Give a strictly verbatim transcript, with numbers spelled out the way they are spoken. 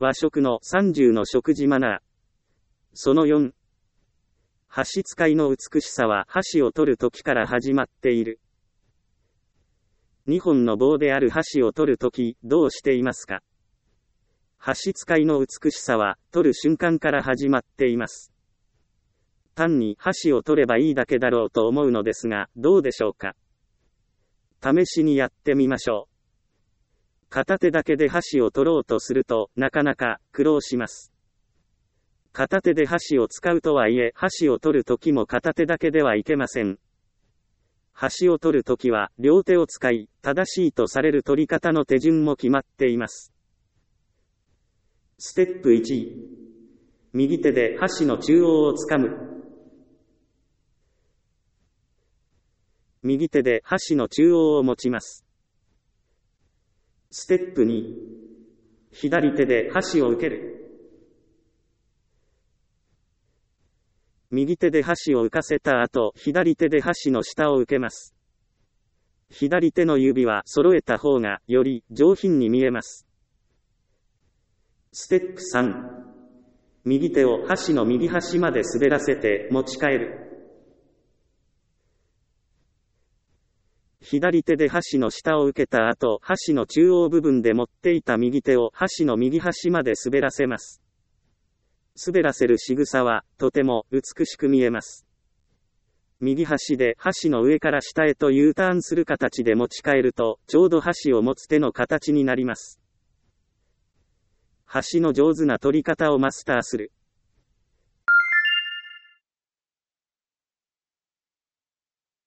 和食のさんじゅうの食事マナー。そのよん。箸使いの美しさは箸を取る時から始まっている。にほんの棒である箸を取るとき、どうしていますか？箸使いの美しさは、取る瞬間から始まっています。単に箸を取ればいいだけだろうと思うのですが、どうでしょうか？試しにやってみましょう。片手だけで箸を取ろうとすると、なかなか苦労します。片手で箸を使うとはいえ、箸を取るときも片手だけではいけません。箸を取るときは、両手を使い、正しいとされる取り方の手順も決まっています。ステップいち。右手で箸の中央をつかむ。右手で箸の中央を持ちます。ステップに。左手で箸を受ける。右手で箸を浮かせた後、左手で箸の下を受けます。左手の指は揃えた方が、より上品に見えます。ステップさん。右手を箸の右端まで滑らせて持ち替える。左手で箸の下を受けた後、箸の中央部分で持っていた右手を箸の右端まで滑らせます。滑らせる仕草は、とても美しく見えます。右端で箸の上から下へと U ターンする形で持ち替えると、ちょうど箸を持つ手の形になります。箸の上手な取り方をマスターする。